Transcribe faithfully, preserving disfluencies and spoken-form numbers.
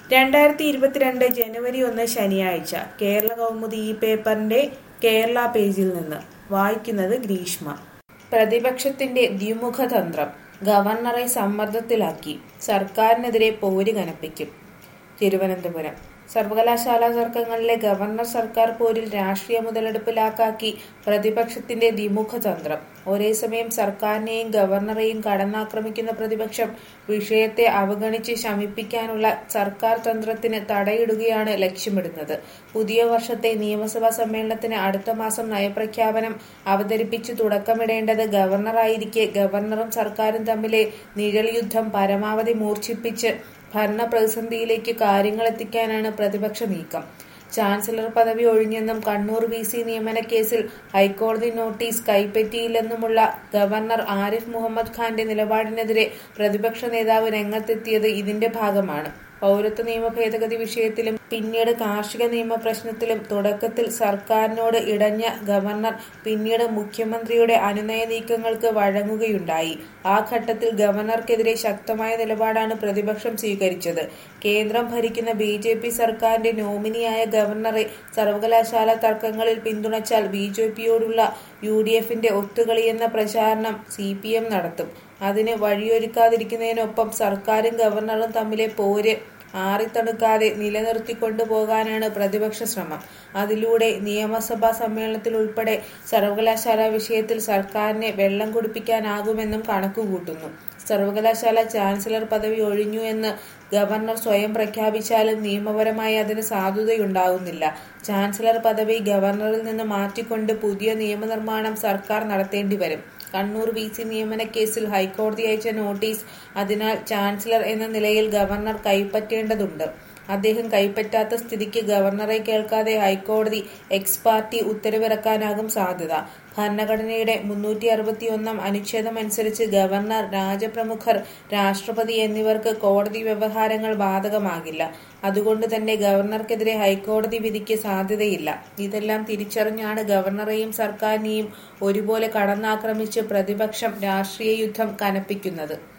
രണ്ടായിരത്തി ഇരുപത്തിരണ്ട് ജനുവരി ഒന്ന് ശനിയാഴ്ച കേരള കൗമുദി ഈ പേപ്പറിന്റെ കേരള പേജിൽ നിന്ന് വായിക്കുന്നത് ഗ്രീഷ്മ. പ്രതിപക്ഷത്തിന്റെ ദ്വിമുഖ തന്ത്രം, ഗവർണറെ സമ്മർദ്ദത്തിലാക്കി, സർക്കാരിനെതിരെ പോര് കനപ്പിക്കും. തിരുവനന്തപുരം. സർവകലാശാലാ തർക്കങ്ങളിലെ ഗവർണർ സർക്കാർ പോരിൽ രാഷ്ട്രീയ മുതലെടുപ്പ് ലാക്കാക്കി പ്രതിപക്ഷത്തിന്റെ ദ്വിമുഖ തന്ത്രം. ഒരേസമയം സർക്കാരിനെയും ഗവർണറെയും കടന്നാക്രമിക്കുന്ന പ്രതിപക്ഷം വിഷയത്തെ അവഗണിച്ച് ശമിപ്പിക്കാനുള്ള സർക്കാർ തന്ത്രത്തിന് തടയിടുകയാണ് ലക്ഷ്യമിടുന്നത്. പുതിയ വർഷത്തെ നിയമസഭാ സമ്മേളനത്തിന് അടുത്ത മാസം നയപ്രഖ്യാപനം അവതരിപ്പിച്ചു തുടക്കമിടേണ്ടത് ഗവർണറായിരിക്കെ ഗവർണറും സർക്കാരും തമ്മിലെ നിഴൽ യുദ്ധം പരമാവധി മൂർച്ഛിപ്പിച്ച് ഭരണ പ്രതിസന്ധിയിലേക്ക് കാര്യങ്ങളെത്തിക്കാനാണ് പ്രതിപക്ഷ നീക്കം. ചാൻസലർ പദവി ഒഴിഞ്ഞെന്നും കണ്ണൂർ വി സി നിയമന കേസിൽ ഹൈക്കോടതി നോട്ടീസ് കൈപ്പറ്റിയില്ലെന്നുമുള്ള ഗവർണർ ആരിഫ് മുഹമ്മദ് ഖാന്റെ നിലപാടിനെതിരെ പ്രതിപക്ഷ നേതാവ് രംഗത്തെത്തിയത് ഇതിന്റെ ഭാഗമാണ്. പൗരത്വ നിയമ ഭേദഗതി വിഷയത്തിലും പിന്നീട് കാർഷിക നിയമ പ്രശ്നത്തിലും തുടക്കത്തിൽ സർക്കാരിനോട് ഇടഞ്ഞ ഗവർണർ പിന്നീട് മുഖ്യമന്ത്രിയുടെ അനുനയ നീക്കങ്ങൾക്ക് വഴങ്ങുകയുണ്ടായി. ആ ഘട്ടത്തിൽ ഗവർണർക്കെതിരെ ശക്തമായ നിലപാടാണ് പ്രതിപക്ഷം സ്വീകരിച്ചത്. കേന്ദ്രം ഭരിക്കുന്ന ബി ജെ പി സർക്കാരിന്റെ നോമിനിയായ ഗവർണറെ സർവകലാശാല തർക്കങ്ങളിൽ പിന്തുണച്ചാൽ ബി ജെ പിയോടുള്ള യു ഡി എഫിന്റെ ഒത്തുകളിയെന്ന പ്രചാരണം സി പി എം നടത്തും. അതിന് വഴിയൊരുക്കാതിരിക്കുന്നതിനൊപ്പം സർക്കാരും ഗവർണറും തമ്മിലെ പോര് ആറിത്തണുക്കാതെ നിലനിർത്തിക്കൊണ്ടു പോകാനാണ് പ്രതിപക്ഷ ശ്രമം. അതിലൂടെ നിയമസഭാ സമ്മേളനത്തിൽ ഉൾപ്പെടെ സർവകലാശാല വിഷയത്തിൽ സർക്കാരിനെ വെള്ളം കുടിപ്പിക്കാനാകുമെന്നും കണക്കുകൂട്ടുന്നു. സർവകലാശാല ചാൻസലർ പദവി ഒഴിഞ്ഞു എന്ന് ഗവർണർ സ്വയം പ്രഖ്യാപിച്ചാലും നിയമപരമായി അതിന് സാധുതയുണ്ടാകുന്നില്ല. ചാൻസലർ പദവി ഗവർണറിൽ നിന്ന് മാറ്റിക്കൊണ്ട് പുതിയ നിയമനിർമ്മാണം സർക്കാർ നടത്തേണ്ടി വരും. കണ്ണൂർ വി സി നിയമന കേസിൽ ഹൈക്കോടതി അയച്ച നോട്ടീസ് അതിനാൽ ചാൻസലർ എന്ന നിലയിൽ ഗവർണർ കൈപ്പറ്റേണ്ടതുണ്ട്. അദ്ദേഹം കൈപ്പറ്റാത്ത സ്ഥിതിക്ക് ഗവർണറെ കേൾക്കാതെ ഹൈക്കോടതി എക്സ് പാർട്ടി ഉത്തരവിറക്കാനാകും സാധ്യത. ഭരണഘടനയുടെ മുന്നൂറ്റി അറുപത്തി ഒന്നാം അനുച്ഛേദമനുസരിച്ച് ഗവർണർ, രാജപ്രമുഖർ, രാഷ്ട്രപതി എന്നിവർക്ക് കോടതി വ്യവഹാരങ്ങൾ ബാധകമാകില്ല. അതുകൊണ്ട് തന്നെ ഗവർണർക്കെതിരെ ഹൈക്കോടതി വിധിക്ക് സാധ്യതയില്ല. ഇതെല്ലാം തിരിച്ചറിഞ്ഞാണ് ഗവർണറെയും സർക്കാരിനെയും ഒരുപോലെ കടന്നാക്രമിച്ച് പ്രതിപക്ഷം രാഷ്ട്രീയ യുദ്ധം കനപ്പിക്കുന്നത്.